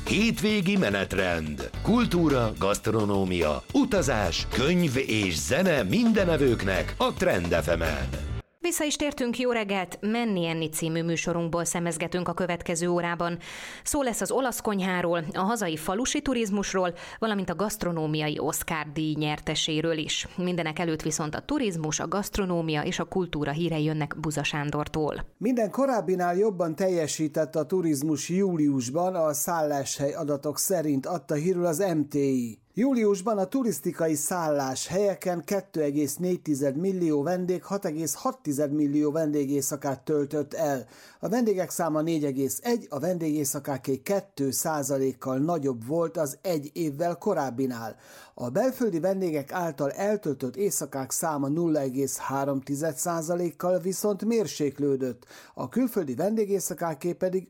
Hétvégi menetrend. Kultúra, gasztronómia, utazás, könyv és zene mindenevőknek a Trend FM-en. Vissza is tértünk, jó reggelt! Menni enni című műsorunkból szemezgetünk a következő órában. Szó lesz az olasz konyháról, a hazai falusi turizmusról, valamint a gasztronómiai Oscar-díj nyerteséről is. Mindenek előtt viszont a turizmus, a gasztronómia és a kultúra hírei jönnek Buza Sándortól. Minden korábbinál jobban teljesített a turizmus júliusban, a szálláshely adatok szerint adta hírül az MTI. Júliusban a turisztikai szálláshelyeken 2,4 millió vendég 6,6 millió vendégészakát töltött el. A vendégek száma 4,1, a vendégészakáké 2%-kal nagyobb volt az egy évvel korábbinál. A belföldi vendégek által eltöltött éjszakák száma 0,3%-kal viszont mérséklődött, a külföldi vendégészakáké pedig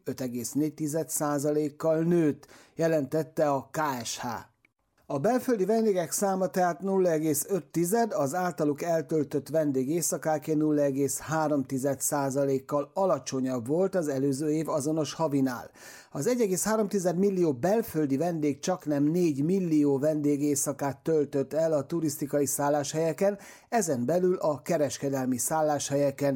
5,4%-kal nőtt, jelentette a KSH. A belföldi vendégek száma tehát 0,5, az általuk eltöltött vendégészakáké 0,3%-kal alacsonyabb volt az előző év azonos havinál. Az 1,3 millió belföldi vendég csaknem 4 millió vendégészakát töltött el a turisztikai szálláshelyeken, ezen belül a kereskedelmi szálláshelyeken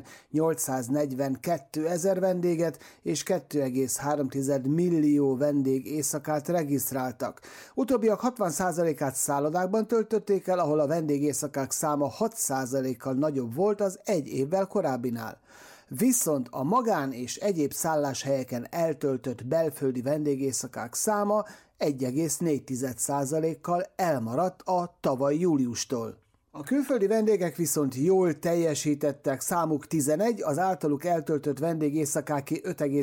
842 000 vendéget és 2,3 millió vendégészakát regisztráltak. Utóbbiak 60%-át szállodákban töltötték el, ahol a vendégészakák száma 6%-kal nagyobb volt az egy évvel korábbinál. Viszont a magán és egyéb szálláshelyeken eltöltött belföldi vendégészakák száma 1,4%-kal elmaradt a tavaly júliustól. A külföldi vendégek viszont jól teljesítettek, számuk 11, az általuk eltöltött vendégészakáké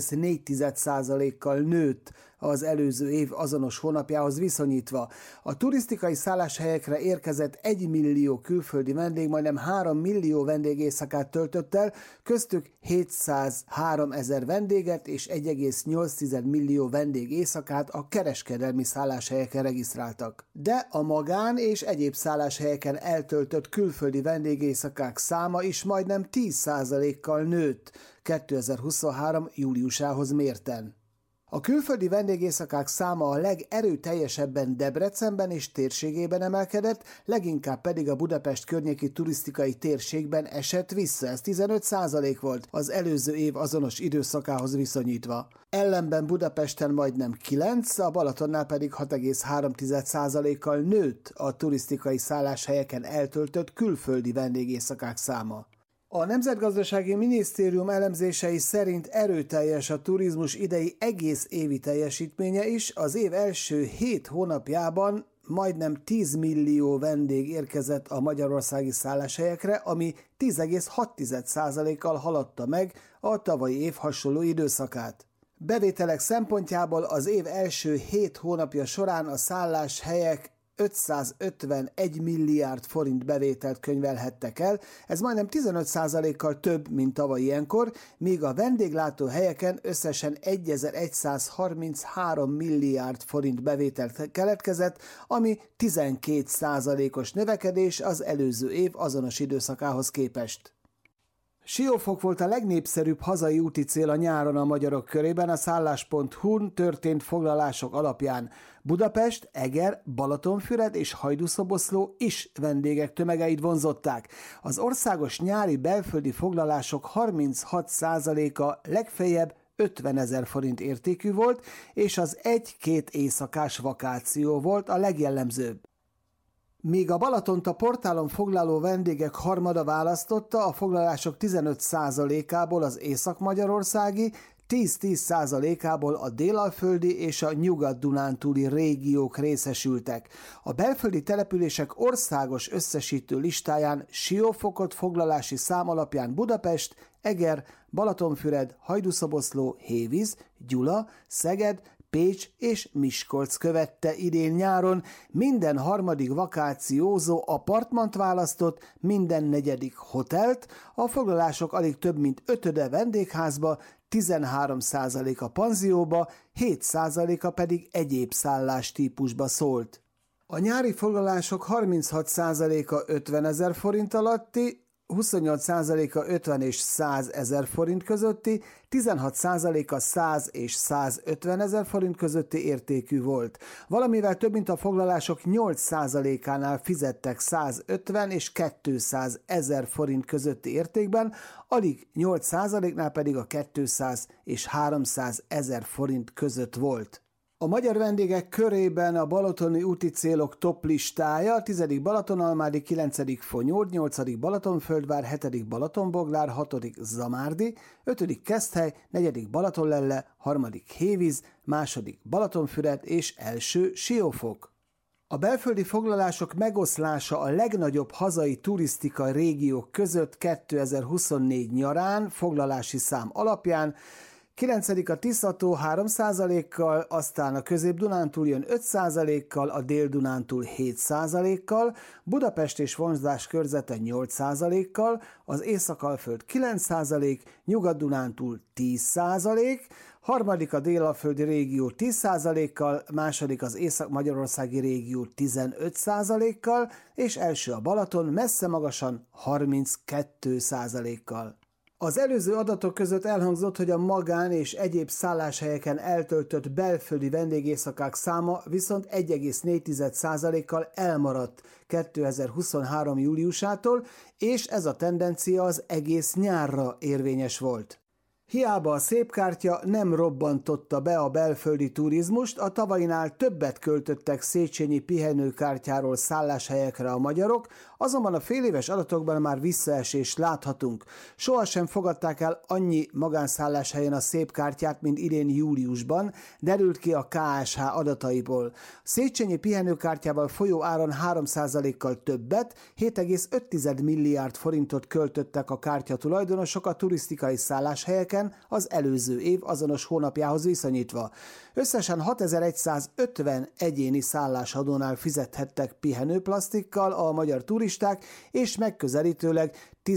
5,4%-kal nőtt az előző év azonos hónapjához viszonyítva. A turisztikai szálláshelyekre érkezett 1 millió külföldi vendég majdnem 3 millió vendégészakát töltött el, köztük 703 000 vendéget és 1,8 millió vendégészakát a kereskedelmi szálláshelyeken regisztráltak. De a magán és egyéb szálláshelyeken eltöltött külföldi vendégészakák száma is majdnem 10%-kal nőtt 2023. júliusához mérten. A külföldi vendégészakák száma a legerőteljesebben Debrecenben és térségében emelkedett, leginkább pedig a Budapest környéki turisztikai térségben esett vissza, ez 15% volt az előző év azonos időszakához viszonyítva. Ellenben Budapesten majdnem 9, a Balatonnál pedig 6,3%-kal nőtt a turisztikai szálláshelyeken eltöltött külföldi vendégészakák száma. A Nemzetgazdasági Minisztérium elemzései szerint erőteljes a turizmus idei egész évi teljesítménye is, az év első 7 hónapjában majdnem 10 millió vendég érkezett a magyarországi szálláshelyekre, ami 10,6%-kal haladta meg a tavalyi év hasonló időszakát. Bevételek szempontjából az év első 7 hónapja során a szálláshelyek 551 milliárd forint bevételt könyvelhettek el, ez majdnem 15%-kal több, mint tavaly ilyenkor, míg a vendéglátóhelyeken összesen 1133 milliárd forint bevételt keletkezett, ami 12%-os növekedés az előző év azonos időszakához képest. Siófok volt a legnépszerűbb hazai úti cél a nyáron a magyarok körében a szállás.hu-n történt foglalások alapján. Budapest, Eger, Balatonfüred és Hajdúszoboszló is vendégek tömegeit vonzották. Az országos nyári belföldi foglalások 36%-a legfeljebb 50 000 forint értékű volt, és az 1-2 éjszakás vakáció volt a legjellemzőbb. Míg a Balatont a portálon foglaló vendégek harmada választotta, a foglalások 15%-ából az észak-magyarországi, 10-10%-ából a délalföldi és a nyugat-dunántúli régiók részesültek. A belföldi települések országos összesítő listáján Siófokot foglalási szám alapján Budapest, Eger, Balatonfüred, Hajdúszoboszló, Hévíz, Gyula, Szeged, Pécs és Miskolc követte idén nyáron, minden harmadik vakációzó apartmant választott, minden negyedik hotelt, a foglalások alig több mint ötöde vendégházba, 13% a panzióba, 7%-a pedig egyéb szállástípusba szólt. A nyári foglalások 36%-a 50 000 forint alatti, 28%-a 50 és 100 ezer forint közötti, 16%-a 100 és 150 ezer forint közötti értékű volt. Valamivel több mint a foglalások 8%-ánál fizettek 150 és 200 ezer forint közötti értékben, alig 8%-nál pedig a 200 és 300 ezer forint között volt. A magyar vendégek körében a balatoni úti célok top listája: 10. Balatonalmádi, 9. Fonyód, 8. Balatonföldvár, 7. Balatonboglár, 6. Zamárdi, 5. Keszthely, 4. Balatonlelle, 3. Hévíz, 2. Balatonfüred és 1. Siófok. A belföldi foglalások megoszlása a legnagyobb hazai turisztikai régiók között 2024 nyarán foglalási szám alapján: 9. a Tiszató 3%-kal, aztán a Közép-Dunántúl jön 5%-kal, a Dél-Dunántúl 7%-kal, Budapest és vonzás körzete 8%-kal, az Észak-Alföld 9%, Nyugat-Dunántúl 10%, 3. a Dél-Alföldi régió 10%-kal, 2. az Észak-Magyarországi régió 15%-kal, és 1. a Balaton messze magasan 32%-kal. Az előző adatok között elhangzott, hogy a magán és egyéb szálláshelyeken eltöltött belföldi vendégészakák száma viszont 1,4%-kal elmaradt 2023. júliusától, és ez a tendencia az egész nyárra érvényes volt. Hiába a Szépkártya nem robbantotta be a belföldi turizmust, a tavainál többet költöttek Széchenyi pihenőkártyáról szálláshelyekre a magyarok, azonban a féléves adatokban már visszaesést láthatunk. Sohasem fogadták el annyi magánszálláshelyen a Szépkártyát, mint idén júliusban, derült ki a KSH adataiból. Széchenyi pihenőkártyával folyó áron 3%-kal többet, 7,5 milliárd forintot költöttek a kártya tulajdonosok a turisztikai szálláshelyeken az előző év azonos hónapjához viszonyítva. Összesen 6150 egyéni szállásadónál fizethettek pihenőplasztikkal a magyar turisták, és megközelítőleg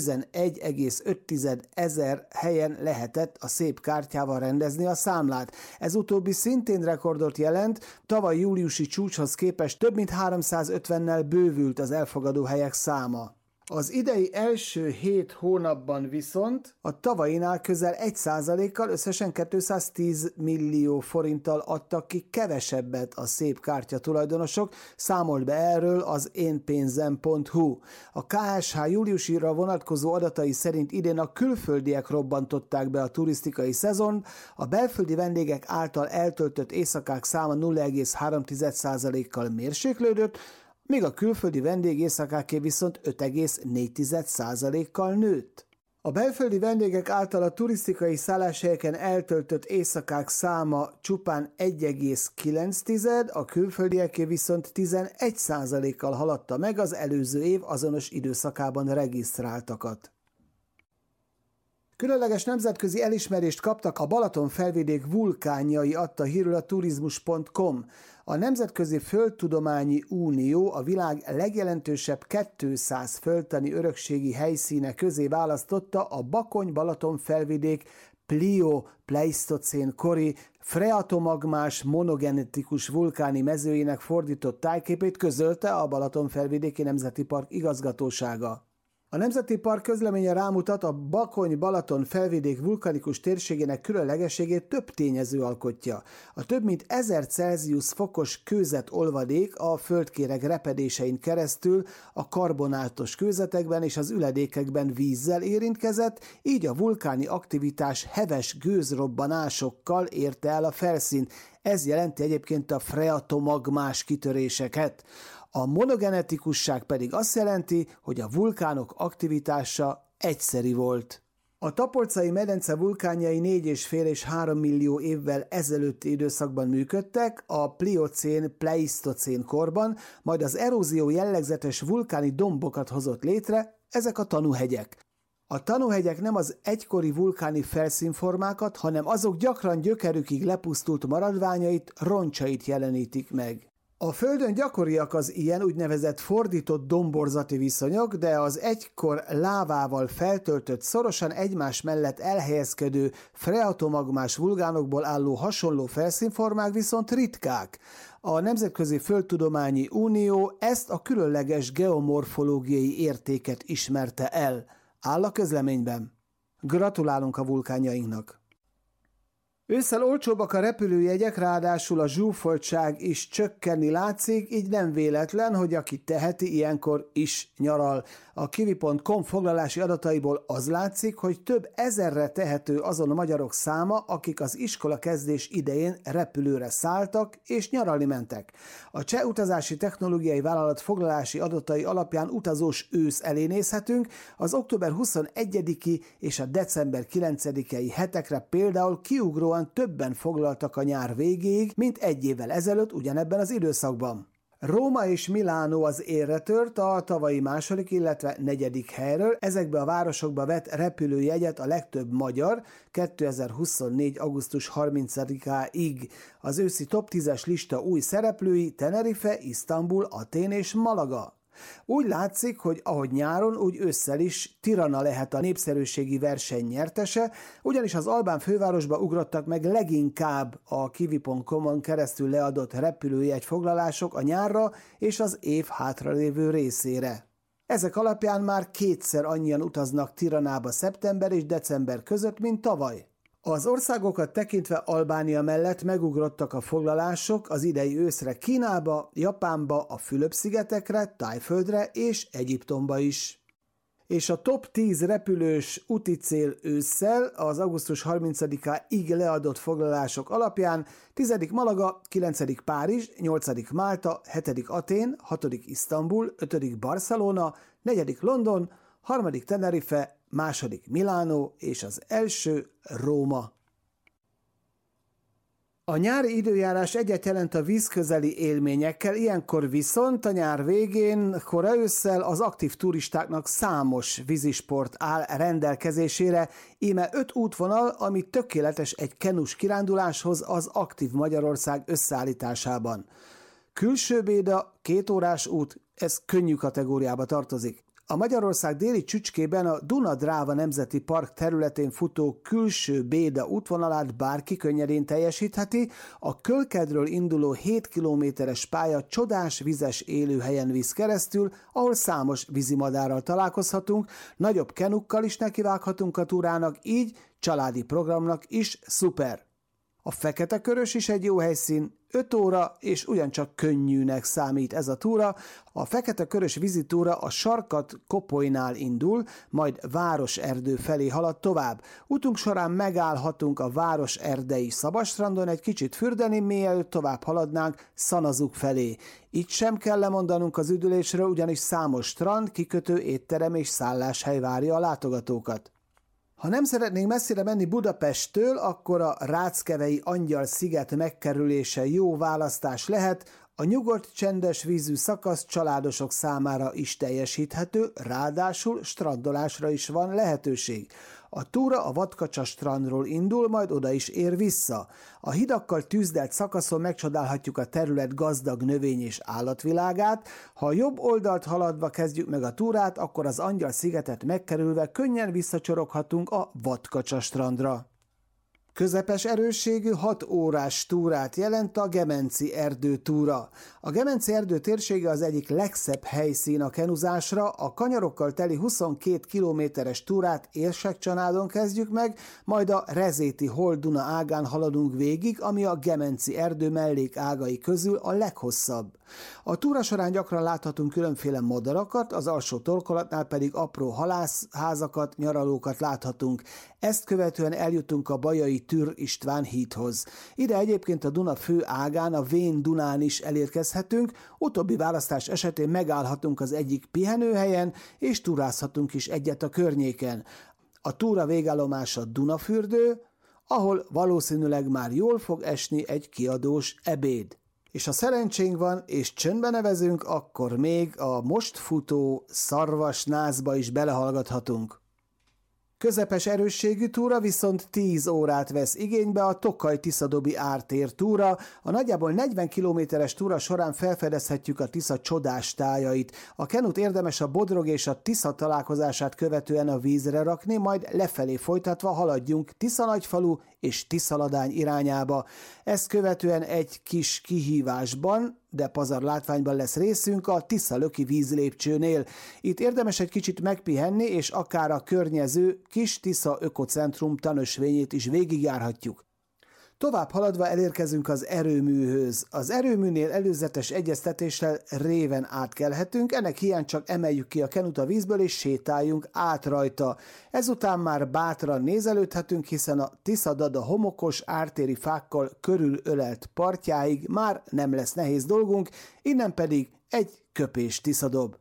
11,5 ezer helyen lehetett a Szépkártyával rendezni a számlát. Ez utóbbi szintén rekordot jelent, tavaly júliusi csúcshoz képest több mint 350-nel bővült az elfogadó helyek száma. Az idei első 7 hónapban viszont a tavainál közel 1%-kal, összesen 210 millió forinttal adtak ki kevesebbet a Szépkártya tulajdonosok, számolt be erről az énpénzem.hu. A KSH júliusira vonatkozó adatai szerint idén a külföldiek robbantották be a turisztikai szezon, a belföldi vendégek által eltöltött éjszakák száma 0,3%-kal mérséklődött, míg a külföldi vendégészakáké viszont 5,4%-kal nőtt. A belföldi vendégek által a turisztikai szálláshelyeken eltöltött éjszakák száma csupán 1,9, a külföldieké viszont 11%-kal haladta meg az előző év azonos időszakában regisztráltakat. Különleges nemzetközi elismerést kaptak a Balaton felvidék vulkánjai, adta hírül a turizmus.com. A Nemzetközi Földtudományi Unió a világ legjelentősebb 200 földtani örökségi helyszíne közé választotta a Bakony-Balaton felvidék Plio-pleistocén kori freatomagmás monogenetikus vulkáni mezőjének fordított tájképét, közölte a Balaton felvidéki Nemzeti Park igazgatósága. A Nemzeti Park közleménye rámutat, a Bakony-Balaton felvidék vulkanikus térségének különlegességét több tényező alkotja. A több mint 1000 Celsius fokos kőzetolvadék a földkéreg repedésein keresztül a karbonátos kőzetekben és az üledékekben vízzel érintkezett, így a vulkáni aktivitás heves gőzrobbanásokkal érte el a felszínt. Ez jelenti egyébként a freatomagmás kitöréseket. A monogenetikusság pedig azt jelenti, hogy a vulkánok aktivitása egyszeri volt. A Tapolcai medence vulkánjai 4,5 és 3 millió évvel ezelőtti időszakban működtek, a pliocén-pleistocén korban, majd az erózió jellegzetes vulkáni dombokat hozott létre, ezek a tanúhegyek. A tanúhegyek nem az egykori vulkáni felszínformákat, hanem azok gyakran gyökerükig lepusztult maradványait, roncsait jelenítik meg. A Földön gyakoriak az ilyen úgynevezett fordított domborzati viszonyok, de az egykor lávával feltöltött, szorosan egymás mellett elhelyezkedő freatomagmás vulkánokból álló hasonló felszínformák viszont ritkák. A Nemzetközi Földtudományi Unió ezt a különleges geomorfológiai értéket ismerte el. áll a közleményben. Gratulálunk a vulkánjainknak! Ősszel olcsóbbak a repülőjegyek, ráadásul a zsúfoltság is csökkenni látszik, így nem véletlen, hogy aki teheti, ilyenkor is nyaral. A kiwi.com foglalási adataiból az látszik, hogy több ezerre tehető azon a magyarok száma, akik az iskola kezdés idején repülőre szálltak és nyaralni mentek. A Cseh utazási technológiai vállalat foglalási adatai alapján utazós ősz elé nézhetünk, az október 21-i és a december 9-i hetekre például kiugróan többen foglaltak a nyár végéig, mint egy évvel ezelőtt ugyanebben az időszakban. Róma és Milánó az élre tört a tavalyi második, illetve negyedik helyről. Ezekbe a városokba vett repülőjegyet a legtöbb magyar 2024. augusztus 30-áig. Az őszi top 10-es lista új szereplői Tenerife, Isztambul, Atén és Malaga. Úgy látszik, hogy ahogy nyáron, úgy ősszel is Tirana lehet a népszerűségi verseny nyertese, ugyanis az albán fővárosba ugrottak meg leginkább a kiwi.com-on keresztül leadott repülőjegyfoglalások a nyárra és az év hátralévő részére. Ezek alapján már kétszer annyian utaznak Tiranába szeptember és december között, mint tavaly. Az országokat tekintve Albánia mellett megugrottak a foglalások az idei őszre Kínába, Japánba, a Fülöp-szigetekre, Thaiföldre és Egyiptomba is. És a top 10 repülős úti cél ősszel az augusztus 30-áig leadott foglalások alapján 10. Malaga, 9. Párizs, 8. Málta, 7. Atén, 6. Isztambul, 5. Barcelona, 4. London, 3. Tenerife, 2. Milánó és az első Róma. A nyári időjárás egyet jelent a vízközeli élményekkel, ilyenkor viszont a nyár végén, kora ősszel az aktív turistáknak számos vízisport áll rendelkezésére, íme 5 útvonal, ami tökéletes egy kenus kiránduláshoz az Aktív Magyarország összeállításában. Külsőbéda, 2 órás út, ez könnyű kategóriába tartozik. A Magyarország déli csücskében a Duna-Dráva Nemzeti Park területén futó külső Béda útvonalát bárki könnyedén teljesítheti, a Kölkedről induló 7 kilométeres pálya csodás vizes élőhelyen visz keresztül, ahol számos vízimadárral találkozhatunk, nagyobb kenukkal is nekivághatunk a túrának, így családi programnak is szuper. A Fekete-Körös is egy jó helyszín, 5 óra, és ugyancsak könnyűnek számít ez a túra. A Fekete-Körös vízitúra a Sarkat-Kopolynál indul, majd Városerdő felé halad tovább. Utunk során megállhatunk a Városerdei Szabadstrandon egy kicsit fürdeni, mielőtt tovább haladnánk Szanazug felé. Itt sem kell lemondanunk az üdülésről, ugyanis számos strand, kikötő, étterem és szálláshely várja a látogatókat. Ha nem szeretnénk messzire menni Budapesttől, akkor a Ráckevei Angyal-sziget megkerülése jó választás lehet, a nyugodt, csendes vízű szakasz családosok számára is teljesíthető, ráadásul strandolásra is van lehetőség. A túra a Vadkacsa strandról indul, majd oda is ér vissza. A hidakkal tűzdelt szakaszon megcsodálhatjuk a terület gazdag növény- és állatvilágát. Ha a jobb oldalt haladva kezdjük meg a túrát, akkor az Angyal-szigetet megkerülve könnyen visszacsoroghatunk a Vadkacsa strandra. Közepes erősségű 6 órás túrát jelent a Gemenci erdő túra. A Gemenci erdő térsége az egyik legszebb helyszín a kenuzásra, a kanyarokkal teli 22 kilométeres túrát Érsekcsanádon kezdjük meg, majd a Rezéti Holduna ágán haladunk végig, ami a Gemenci erdő mellékágai közül a leghosszabb. A túra során gyakran láthatunk különféle madarakat, az alsó torkolatnál pedig apró halászházakat, nyaralókat láthatunk. Ezt követően eljutunk a Bajai Tür István hídhoz. Ide egyébként a Duna fő ágán, a Vén Dunán is elérkezhetünk, utóbbi választás esetén megállhatunk az egyik pihenőhelyen, és túrázhatunk is egyet a környéken. A túra végállomása Dunafürdő, ahol valószínűleg már jól fog esni egy kiadós ebéd. És ha szerencsénk van, és csöndbe nevezünk, akkor még a most futó Szarvasnászba is belehallgathatunk. Közepes erősségű túra viszont 10 órát vesz igénybe a Tokaj-Tiszadobi ártér túra. A nagyjából 40 kilométeres túra során felfedezhetjük a Tisza csodás tájait. A kenut érdemes a Bodrog és a Tisza találkozását követően a vízre rakni, majd lefelé folytatva haladjunk Tiszanagyfalu és Tiszaladány irányába. Ezt követően egy kis kihívásban, de pazar látványban lesz részünk a Tisza-Löki vízlépcsőnél. Itt érdemes egy kicsit megpihenni, és akár a környező Kis Tisza Ökocentrum tanösvényét is végigjárhatjuk. Tovább haladva elérkezünk az erőműhöz. Az erőműnél előzetes egyeztetéssel réven átkelhetünk, ennek hiány csak emeljük ki a kenut a vízből és sétáljunk át rajta. Ezután már bátran nézelődhetünk, hiszen a Tisza-Dada homokos, ártéri fákkal körülölelt partjáig már nem lesz nehéz dolgunk, innen pedig egy köpés Tiszadob.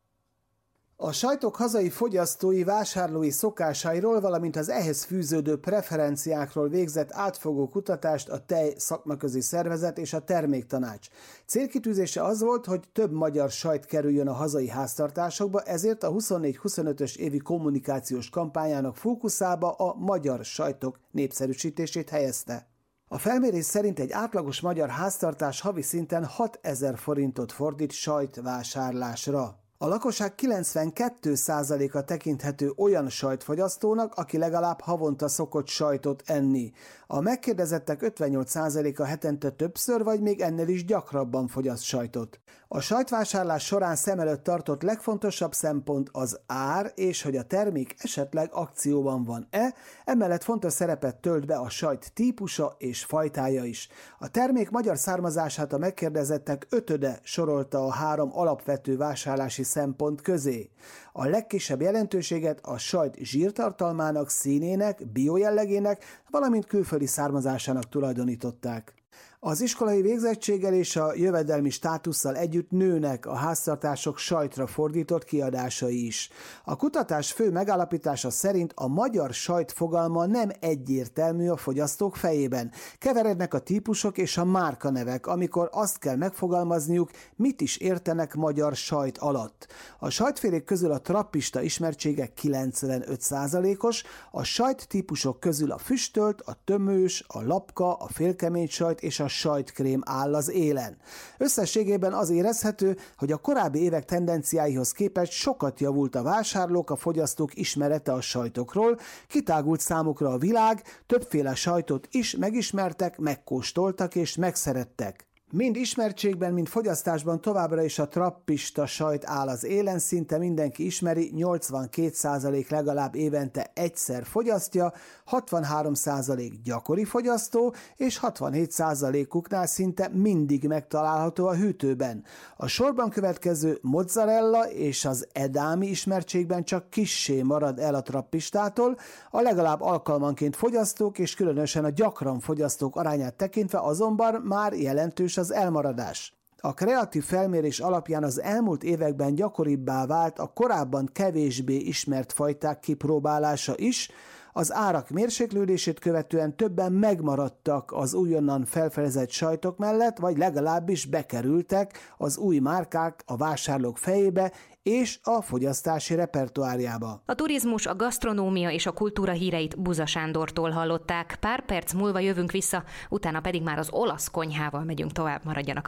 A sajtok hazai fogyasztói vásárlói szokásairól, valamint az ehhez fűződő preferenciákról végzett átfogó kutatást a Tej Szakmaközi Szervezet és a Terméktanács. Célkitűzése az volt, hogy több magyar sajt kerüljön a hazai háztartásokba, ezért a 24-25-ös évi kommunikációs kampányának fókuszába a magyar sajtok népszerűsítését helyezte. A felmérés szerint egy átlagos magyar háztartás havi szinten 6000 forintot fordít sajtvásárlásra. A lakosság 92%-a tekinthető olyan sajtfogyasztónak, aki legalább havonta szokott sajtot enni. A megkérdezettek 58%-a hetente többször vagy még ennél is gyakrabban fogyaszt sajtot. A sajtvásárlás során szem előtt tartott legfontosabb szempont az ár, és hogy a termék esetleg akcióban van-e, emellett fontos szerepet tölt be a sajt típusa és fajtája is. A termék magyar származását a megkérdezettek 5/5 sorolta a 3 alapvető vásárlási szempont közé. A legkisebb jelentőséget a sajt zsírtartalmának, színének, biojellegének, valamint külföldi származásának tulajdonították. Az iskolai végzettséggel és a jövedelmi státusszal együtt nőnek a háztartások sajtra fordított kiadásai is. A kutatás fő megállapítása szerint a magyar sajt fogalma nem egyértelmű a fogyasztók fejében. Keverednek a típusok és a márkanevek, amikor azt kell megfogalmazniuk, mit is értenek magyar sajt alatt. A sajtfélék közül a trappista ismertsége 95%-os, a sajt típusok közül a füstölt, a tömős, a lapka, a félkemény sajt és a sajtkrém áll az élen. Összességében az érezhető, hogy a korábbi évek tendenciáihoz képest sokat javult a vásárlók, a fogyasztók ismerete a sajtokról, kitágult számukra a világ, többféle sajtot is megismertek, megkóstoltak és megszerettek. Mind ismertségben, mind fogyasztásban továbbra is a trappista sajt áll az élen, szinte mindenki ismeri, 82% legalább évente egyszer fogyasztja, 63% gyakori fogyasztó, és 67%-uknál szinte mindig megtalálható a hűtőben. A sorban következő mozzarella és az edámi ismertségben csak kissé marad el a trappistától, a legalább alkalmanként fogyasztók és különösen a gyakran fogyasztók arányát tekintve azonban már jelentős az elmaradás. A kreatív felmérés alapján az elmúlt években gyakoribbá vált a korábban kevésbé ismert fajták kipróbálása is, az árak mérséklődését követően többen megmaradtak az újonnan felfedezett sajtok mellett, vagy legalábbis bekerültek az új márkák a vásárlók fejébe és a fogyasztási repertoárjába. A turizmus, a gasztronómia és a kultúra híreit Buza Sándortól hallották. Pár perc múlva jövünk vissza, utána pedig már az olasz konyhával megyünk tovább, maradjanak